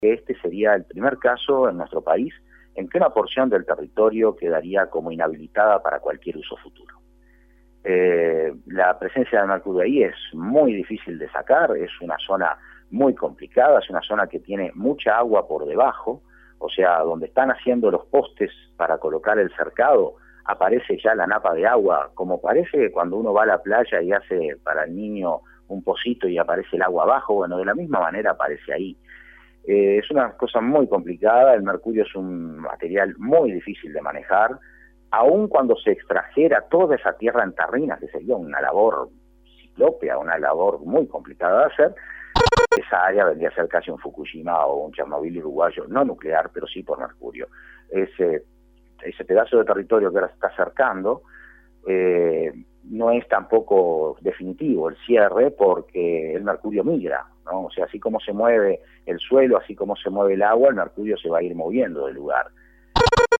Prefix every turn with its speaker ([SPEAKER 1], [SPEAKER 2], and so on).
[SPEAKER 1] que este sería el primer caso en nuestro país en que una porción del territorio quedaría como inhabilitada para cualquier uso futuro. La presencia de mercurio ahí es muy difícil de sacar, es una zona muy complicada, es una zona que tiene mucha agua por debajo, o sea, donde están haciendo los postes para colocar el cercado, aparece ya la napa de agua, como parece cuando uno va a la playa y hace para el niño un pocito y aparece el agua abajo, bueno, de la misma manera aparece ahí. Es una cosa muy complicada, el mercurio es un material muy difícil de manejar, aun cuando se extrajera toda esa tierra en tarrinas, que sería una labor ciclópea, una labor muy complicada de hacer, esa área vendría a ser casi un Fukushima o un Chernobyl uruguayo, no nuclear, pero sí por mercurio. Ese pedazo de territorio que ahora se está acercando no es tampoco definitivo el cierre, porque el mercurio migra, ¿no? O sea, así como se mueve el suelo, así como se mueve el agua, el mercurio se va a ir moviendo del lugar.